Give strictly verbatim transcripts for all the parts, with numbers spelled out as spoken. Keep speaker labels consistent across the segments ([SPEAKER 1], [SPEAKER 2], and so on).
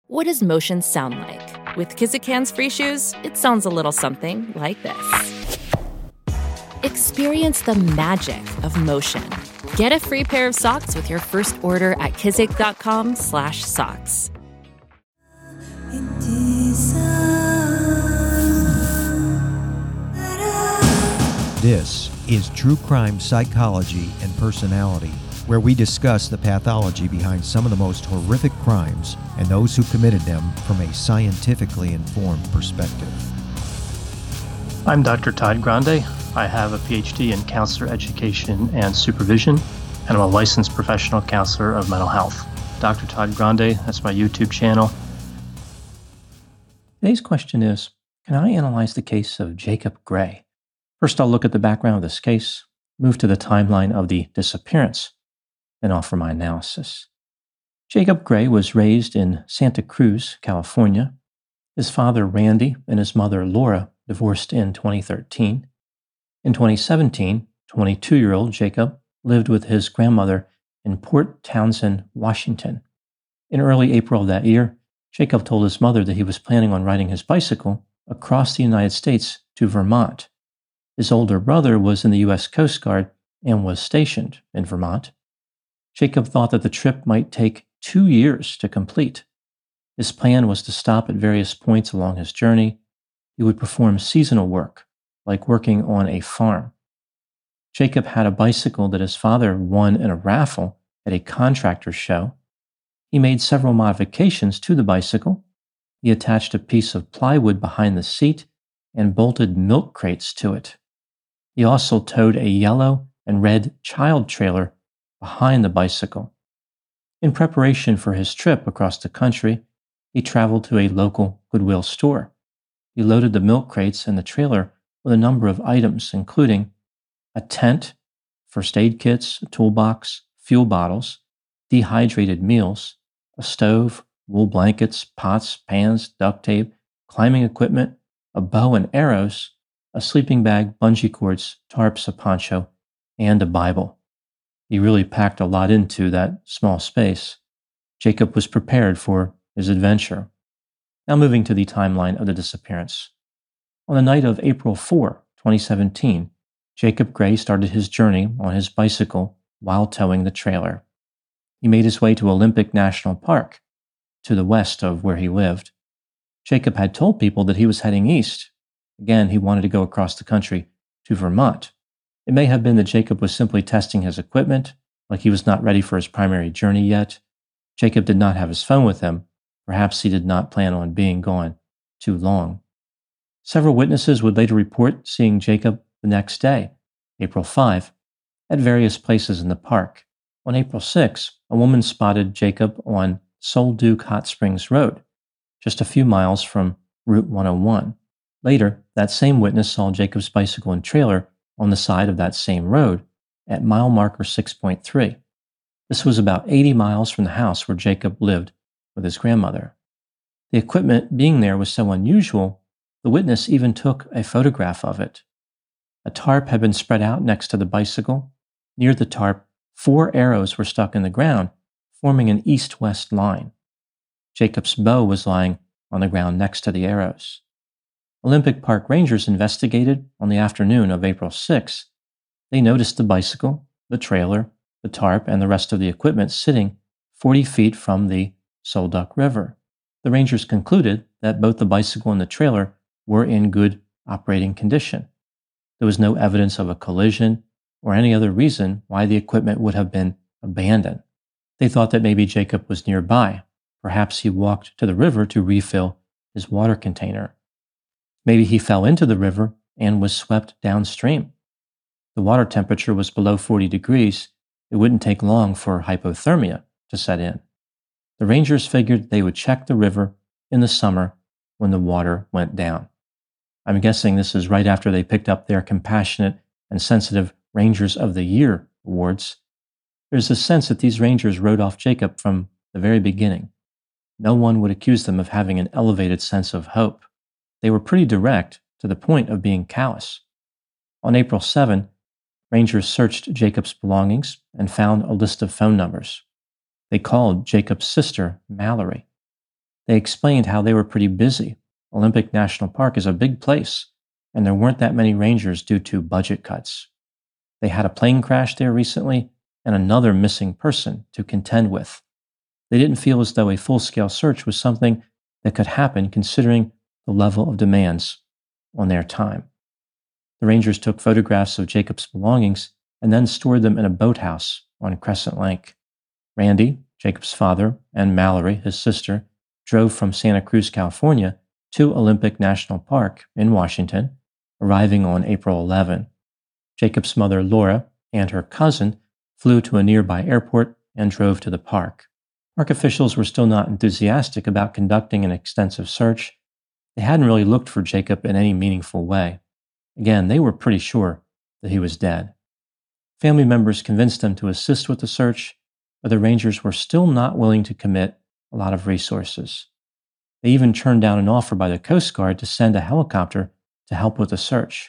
[SPEAKER 1] What does motion sound like? With Kizikans free shoes, it sounds a little something like this. Experience the magic of motion. Get a free pair of socks with your first order at kizik.com slash socks.
[SPEAKER 2] This is True Crime Psychology and Personality, where we discuss the pathology behind some of the most horrific crimes and those who committed them from a scientifically informed perspective.
[SPEAKER 3] I'm Doctor Todd Grande. I have a P H D in counselor education and supervision, and I'm a licensed professional counselor of mental health. Doctor Todd Grande, that's my YouTube channel. Today's question is, can I analyze the case of Jacob Gray? First, I'll look at the background of this case, move to the timeline of the disappearance, and offer my analysis. Jacob Gray was raised in Santa Cruz, California. His father, Randy, and his mother, Laura, divorced in twenty thirteen. In twenty seventeen, twenty-two-year-old Jacob lived with his grandmother in Port Townsend, Washington. In early April of that year, Jacob told his mother that he was planning on riding his bicycle across the United States to Vermont. His older brother was in the U S Coast Guard and was stationed in Vermont. Jacob thought that the trip might take two years to complete. His plan was to stop at various points along his journey. He would perform seasonal work, like working on a farm. Jacob had a bicycle that his father won in a raffle at a contractor show. He made several modifications to the bicycle. He attached a piece of plywood behind the seat and bolted milk crates to it. He also towed a yellow and red child trailer behind the bicycle. In preparation for his trip across the country, he traveled to a local Goodwill store. He loaded the milk crates and the trailer with a number of items, including a tent, first aid kits, a toolbox, fuel bottles, dehydrated meals, a stove, wool blankets, pots, pans, duct tape, climbing equipment, a bow and arrows, a sleeping bag, bungee cords, tarps, a poncho, and a Bible. He really packed a lot into that small space. Jacob was prepared for his adventure. Now moving to the timeline of the disappearance. On the night of April fourth, twenty seventeen, Jacob Gray started his journey on his bicycle while towing the trailer. He made his way to Olympic National Park, to the west of where he lived. Jacob had told people that he was heading east. Again, he wanted to go across the country to Vermont. It may have been that Jacob was simply testing his equipment, like he was not ready for his primary journey yet. Jacob did not have his phone with him. Perhaps he did not plan on being gone too long. Several witnesses would later report seeing Jacob the next day, April fifth, at various places in the park. On April sixth, a woman spotted Jacob on Sol Duke Hot Springs Road, just a few miles from Route one oh one. Later, that same witness saw Jacob's bicycle and trailer on the side of that same road at mile marker six point three. This was about eighty miles from the house where Jacob lived with his grandmother. The equipment being there was so unusual, the witness even took a photograph of it. A tarp had been spread out next to the bicycle. Near the tarp, four arrows were stuck in the ground, forming an east-west line. Jacob's bow was lying on the ground next to the arrows. Olympic Park rangers investigated on the afternoon of April sixth. They noticed the bicycle, the trailer, the tarp, and the rest of the equipment sitting forty feet from the Sol Duke River. The rangers concluded that both the bicycle and the trailer were in good operating condition. There was no evidence of a collision or any other reason why the equipment would have been abandoned. They thought that maybe Jacob was nearby. Perhaps he walked to the river to refill his water container. Maybe he fell into the river and was swept downstream. The water temperature was below forty degrees. It wouldn't take long for hypothermia to set in. The rangers figured they would check the river in the summer when the water went down. I'm guessing this is right after they picked up their Compassionate and Sensitive Rangers of the Year awards. There's a sense that these rangers wrote off Jacob from the very beginning. No one would accuse them of having an elevated sense of hope. They were pretty direct, to the point of being callous. On April seventh, rangers searched Jacob's belongings and found a list of phone numbers. They called Jacob's sister, Mallory. They explained how they were pretty busy. Olympic National Park is a big place, and there weren't that many rangers due to budget cuts. They had a plane crash there recently and another missing person to contend with. They didn't feel as though a full-scale search was something that could happen considering the level of demands on their time. The Rangers took photographs of Jacob's belongings and then stored them in a boathouse on Crescent Lake. Randy, Jacob's father, and Mallory, his sister, drove from Santa Cruz, California, to Olympic National Park in Washington, arriving on April eleventh. Jacob's mother, Laura, and her cousin flew to a nearby airport and drove to the park. Park officials were still not enthusiastic about conducting an extensive search. They hadn't really looked for Jacob in any meaningful way. Again, they were pretty sure that he was dead. Family members convinced them to assist with the search, but the Rangers were still not willing to commit a lot of resources. They even turned down an offer by the Coast Guard to send a helicopter to help with the search.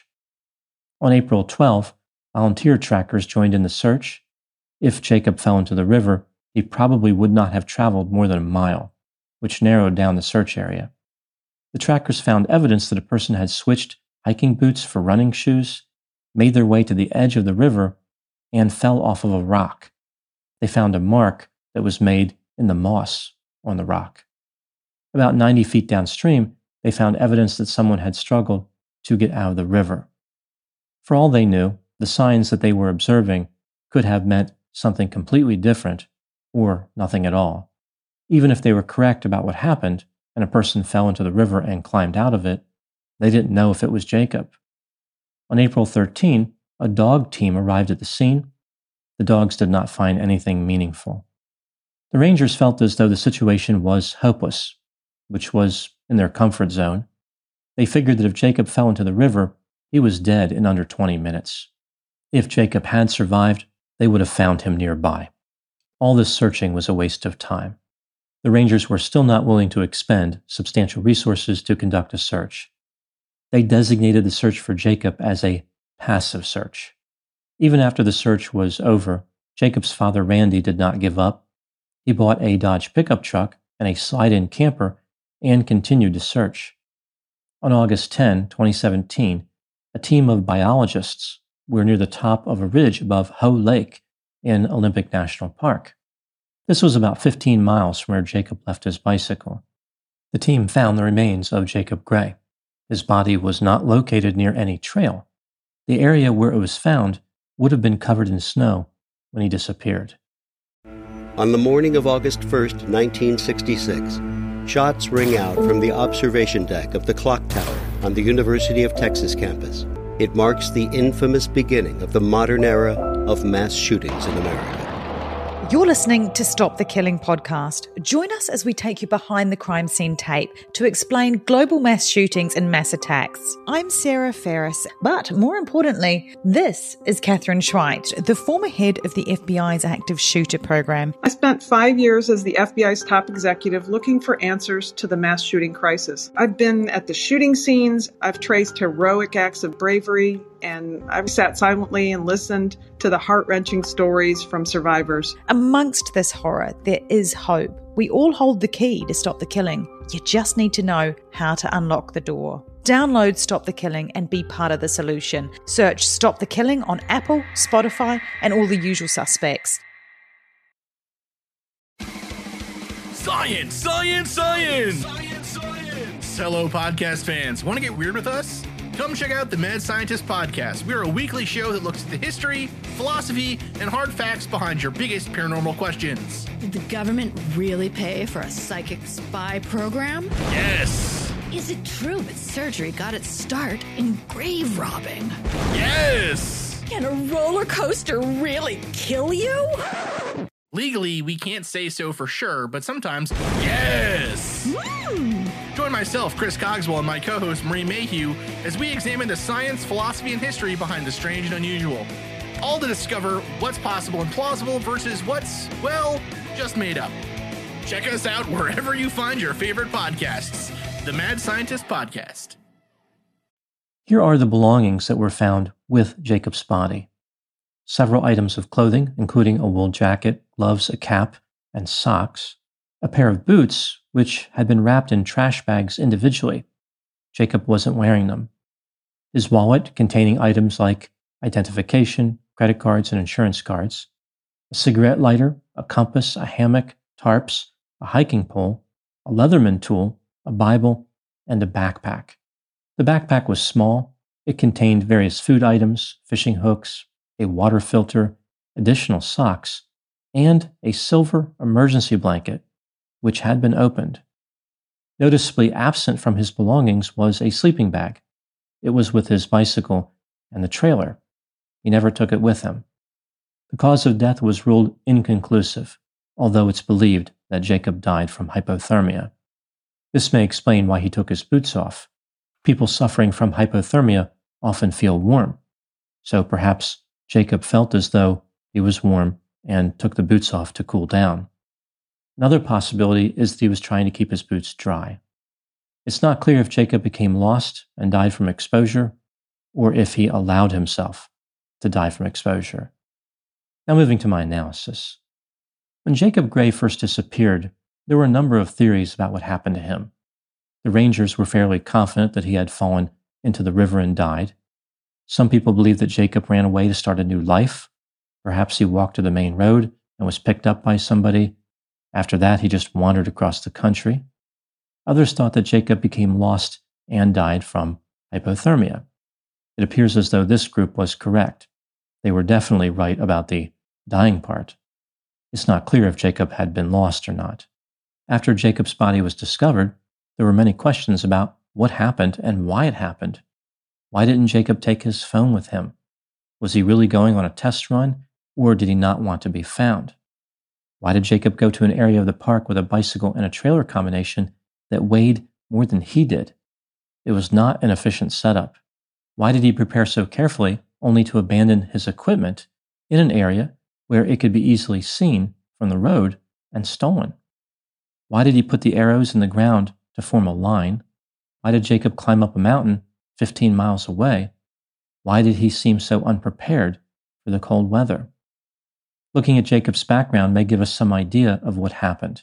[SPEAKER 3] On April twelfth, volunteer trackers joined in the search. If Jacob fell into the river, he probably would not have traveled more than a mile, which narrowed down the search area. The trackers found evidence that a person had switched hiking boots for running shoes, made their way to the edge of the river, and fell off of a rock. They found a mark that was made in the moss on the rock. About ninety feet downstream, they found evidence that someone had struggled to get out of the river. For all they knew, the signs that they were observing could have meant something completely different or nothing at all. Even if they were correct about what happened and a person fell into the river and climbed out of it, they didn't know if it was Jacob. On April thirteenth, a dog team arrived at the scene. The dogs did not find anything meaningful. The Rangers felt as though the situation was hopeless, which was in their comfort zone. They figured that if Jacob fell into the river, he was dead in under twenty minutes. If Jacob had survived, they would have found him nearby. All this searching was a waste of time. The Rangers were still not willing to expend substantial resources to conduct a search. They designated the search for Jacob as a passive search. Even after the search was over, Jacob's father, Randy, did not give up. He bought a Dodge pickup truck and a slide-in camper and continued to search. On August tenth, twenty seventeen, a team of biologists were near the top of a ridge above Hoh Lake in Olympic National Park. This was about fifteen miles from where Jacob left his bicycle. The team found the remains of Jacob Gray. His body was not located near any trail. The area where it was found would have been covered in snow when he disappeared.
[SPEAKER 4] On the morning of August first, nineteen sixty-six, shots ring out from the observation deck of the clock tower on the University of Texas campus. It marks the infamous beginning of the modern era of mass shootings in America.
[SPEAKER 5] You're listening to Stop the Killing podcast. Join us as we take you behind the crime scene tape to explain global mass shootings and mass attacks. I'm Sarah Ferris, but more importantly, this is Catherine Schweit, the former head of the F B I's active shooter program.
[SPEAKER 6] I spent five years as the F B I's top executive looking for answers to the mass shooting crisis. I've been at the shooting scenes, I've traced heroic acts of bravery, and I've sat silently and listened to the heart-wrenching stories from survivors.
[SPEAKER 5] Amongst this horror, there is hope. We all hold the key to stop the killing. You just need to know how to unlock the door. Download Stop the Killing and be part of the solution. Search Stop the Killing on Apple, Spotify, and all the usual suspects.
[SPEAKER 7] Science, science, science! Science, science! Hello, podcast fans. Want to get weird with us? Come check out the Mad Scientist Podcast. We're a weekly show that looks at the history, philosophy, and hard facts behind your biggest paranormal questions.
[SPEAKER 8] Did the government really pay for a psychic spy program?
[SPEAKER 7] Yes!
[SPEAKER 8] Is it true that surgery got its start in grave robbing?
[SPEAKER 7] Yes!
[SPEAKER 8] Can a roller coaster really kill you?
[SPEAKER 7] Legally, we can't say so for sure, but sometimes, yes!
[SPEAKER 8] Mm.
[SPEAKER 7] Join myself, Chris Cogswell, and my co-host, Marie Mayhew, as we examine the science, philosophy, and history behind the strange and unusual. All to discover what's possible and plausible versus what's, well, just made up. Check us out wherever you find your favorite podcasts. The Mad Scientist Podcast.
[SPEAKER 3] Here are the belongings that were found with Jacob's body. Several items of clothing, including a wool jacket, gloves, a cap, and socks. A pair of boots which had been wrapped in trash bags individually. Jacob wasn't wearing them. His wallet, containing items like identification, credit cards, and insurance cards, a cigarette lighter, a compass, a hammock, tarps, a hiking pole, a Leatherman tool, a Bible, and a backpack. The backpack was small. It contained various food items, fishing hooks, a water filter, additional socks, and a silver emergency blanket, which had been opened. Noticeably absent from his belongings was a sleeping bag. It was with his bicycle and the trailer. He never took it with him. The cause of death was ruled inconclusive, although it's believed that Jacob died from hypothermia. This may explain why he took his boots off. People suffering from hypothermia often feel warm, so perhaps Jacob felt as though he was warm and took the boots off to cool down. Another possibility is that he was trying to keep his boots dry. It's not clear if Jacob became lost and died from exposure, or if he allowed himself to die from exposure. Now moving to my analysis. When Jacob Gray first disappeared, there were a number of theories about what happened to him. The rangers were fairly confident that he had fallen into the river and died. Some people believed that Jacob ran away to start a new life. Perhaps he walked to the main road and was picked up by somebody. After that, he just wandered across the country. Others thought that Jacob became lost and died from hypothermia. It appears as though this group was correct. They were definitely right about the dying part. It's not clear if Jacob had been lost or not. After Jacob's body was discovered, there were many questions about what happened and why it happened. Why didn't Jacob take his phone with him? Was he really going on a test run, or did he not want to be found? Why did Jacob go to an area of the park with a bicycle and a trailer combination that weighed more than he did? It was not an efficient setup. Why did he prepare so carefully only to abandon his equipment in an area where it could be easily seen from the road and stolen? Why did he put the arrows in the ground to form a line? Why did Jacob climb up a mountain fifteen miles away? Why did he seem so unprepared for the cold weather? Looking at Jacob's background may give us some idea of what happened.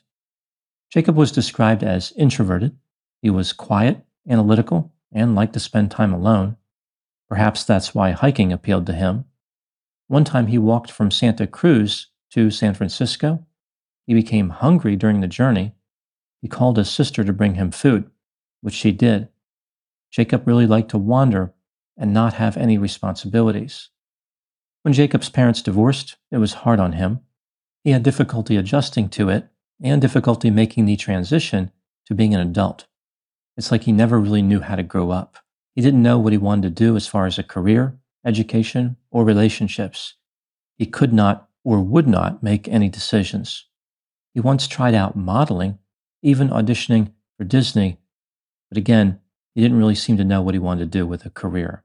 [SPEAKER 3] Jacob was described as introverted. He was quiet, analytical, and liked to spend time alone. Perhaps that's why hiking appealed to him. One time he walked from Santa Cruz to San Francisco. He became hungry during the journey. He called his sister to bring him food, which she did. Jacob really liked to wander and not have any responsibilities. When Jacob's parents divorced, it was hard on him. He had difficulty adjusting to it and difficulty making the transition to being an adult. It's like he never really knew how to grow up. He didn't know what he wanted to do as far as a career, education, or relationships. He could not or would not make any decisions. He once tried out modeling, even auditioning for Disney, but again, he didn't really seem to know what he wanted to do with a career.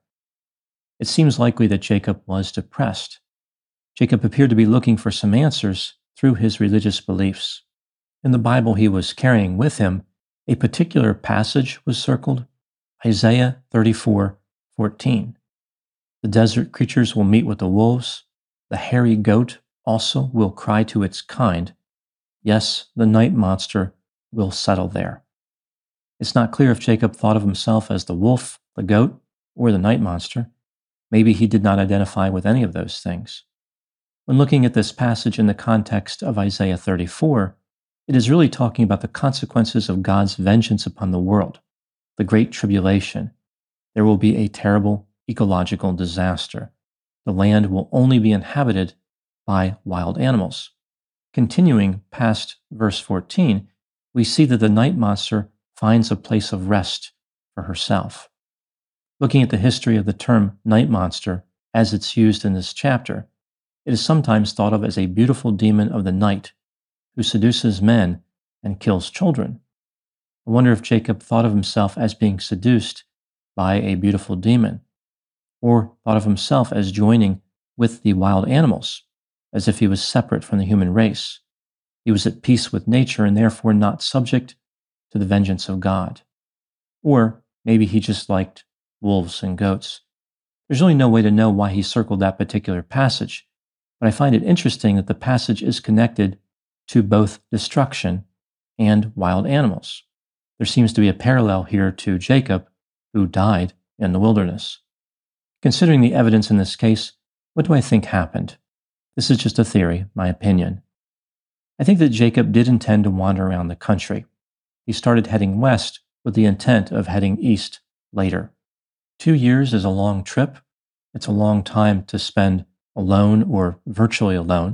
[SPEAKER 3] It seems likely that Jacob was depressed. Jacob appeared to be looking for some answers through his religious beliefs. In the Bible he was carrying with him, a particular passage was circled, Isaiah thirty-four fourteen. The desert creatures will meet with the wolves. The hairy goat also will cry to its kind. Yes, the night monster will settle there. It's not clear if Jacob thought of himself as the wolf, the goat, or the night monster. Maybe he did not identify with any of those things. When looking at this passage in the context of Isaiah thirty-four, it is really talking about the consequences of God's vengeance upon the world, the Great Tribulation. There will be a terrible ecological disaster. The land will only be inhabited by wild animals. Continuing past verse fourteen, we see that the night monster finds a place of rest for herself. Looking at the history of the term night monster as it's used in this chapter, it is sometimes thought of as a beautiful demon of the night who seduces men and kills children. I wonder if Jacob thought of himself as being seduced by a beautiful demon, or thought of himself as joining with the wild animals, as if he was separate from the human race. He was at peace with nature and therefore not subject to the vengeance of God. Or maybe he just liked wolves and goats. There's really no way to know why he circled that particular passage, but I find it interesting that the passage is connected to both destruction and wild animals. There seems to be a parallel here to Jacob, who died in the wilderness. Considering the evidence in this case, what do I think happened? This is just a theory, my opinion. I think that Jacob did intend to wander around the country. He started heading west with the intent of heading east later. Two years is a long trip. It's a long time to spend alone or virtually alone.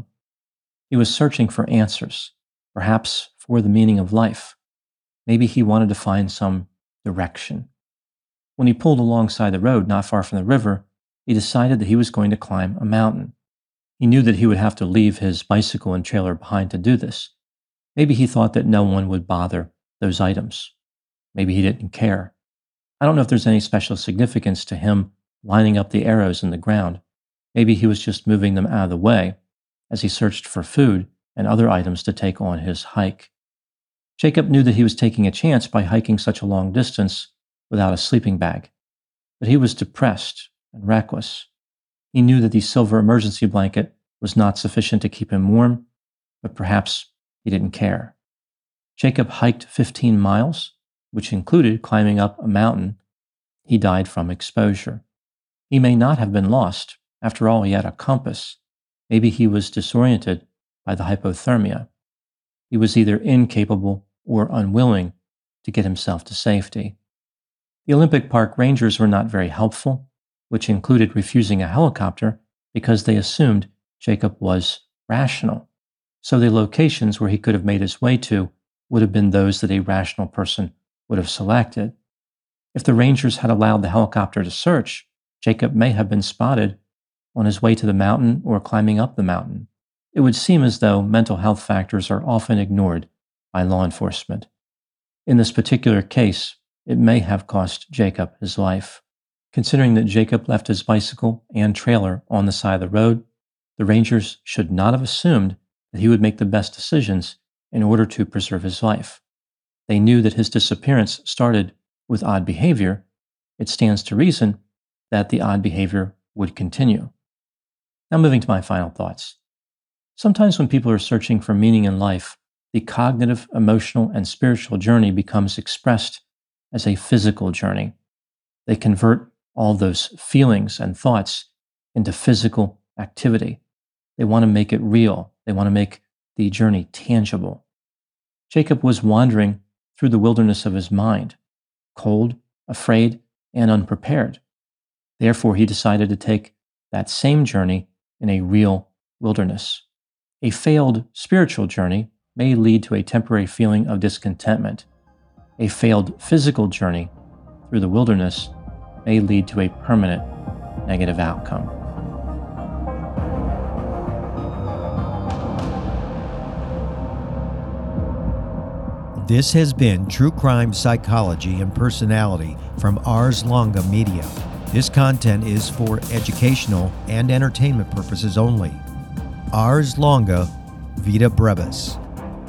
[SPEAKER 3] He was searching for answers, perhaps for the meaning of life. Maybe he wanted to find some direction. When he pulled alongside the road not far from the river, he decided that he was going to climb a mountain. He knew that he would have to leave his bicycle and trailer behind to do this. Maybe he thought that no one would bother those items. Maybe he didn't care. I don't know if there's any special significance to him lining up the arrows in the ground. Maybe he was just moving them out of the way as he searched for food and other items to take on his hike. Jacob knew that he was taking a chance by hiking such a long distance without a sleeping bag, but he was depressed and reckless. He knew that the silver emergency blanket was not sufficient to keep him warm, but perhaps he didn't care. Jacob hiked fifteen miles, which included climbing up a mountain. He died from exposure. He may not have been lost. After all, he had a compass. Maybe he was disoriented by the hypothermia. He was either incapable or unwilling to get himself to safety. The Olympic Park Rangers were not very helpful, which included refusing a helicopter because they assumed Jacob was rational. So the locations where he could have made his way to would have been those that a rational person would have selected. If the Rangers had allowed the helicopter to search, Jacob may have been spotted on his way to the mountain or climbing up the mountain. It would seem as though mental health factors are often ignored by law enforcement. In this particular case, it may have cost Jacob his life. Considering that Jacob left his bicycle and trailer on the side of the road, the Rangers should not have assumed that he would make the best decisions in order to preserve his life. They knew that his disappearance started with odd behavior. It stands to reason that the odd behavior would continue. Now moving to my final thoughts. Sometimes when people are searching for meaning in life, the cognitive, emotional, and spiritual journey becomes expressed as a physical journey. They convert all those feelings and thoughts into physical activity. They want to make it real. They want to make the journey tangible. Jacob was wandering through the wilderness of his mind, cold, afraid, and unprepared. Therefore, he decided to take that same journey in a real wilderness. A failed spiritual journey may lead to a temporary feeling of discontentment. A failed physical journey through the wilderness may lead to a permanent negative outcome.
[SPEAKER 2] This has been True Crime Psychology and Personality from Ars Longa Media. This content is for educational and entertainment purposes only. Ars Longa Vita Brevis.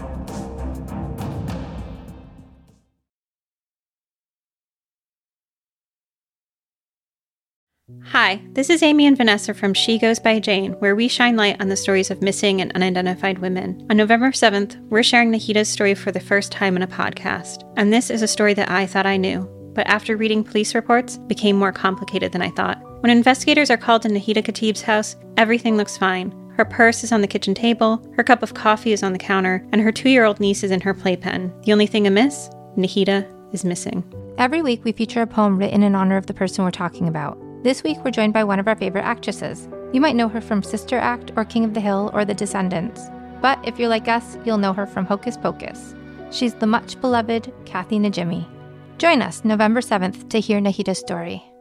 [SPEAKER 9] Hi, this is Amy and Vanessa from She Goes by Jane, where we shine light on the stories of missing and unidentified women. On November seventh, we're sharing Nahita's story for the first time in a podcast, and this is a story that I thought I knew, but after reading police reports, became more complicated than I thought. When investigators are called to Nahita Khatib's house, everything looks fine. Her purse is on the kitchen table, her cup of coffee is on the counter, and her two-year-old niece is in her playpen. The only thing amiss? Nahita is missing.
[SPEAKER 10] Every week, we feature a poem written in honor of the person we're talking about. This week, we're joined by one of our favorite actresses. You might know her from Sister Act or King of the Hill or The Descendants. But if you're like us, you'll know her from Hocus Pocus. She's the much-beloved Kathy Najimy. Join us November seventh to hear Nahita's story.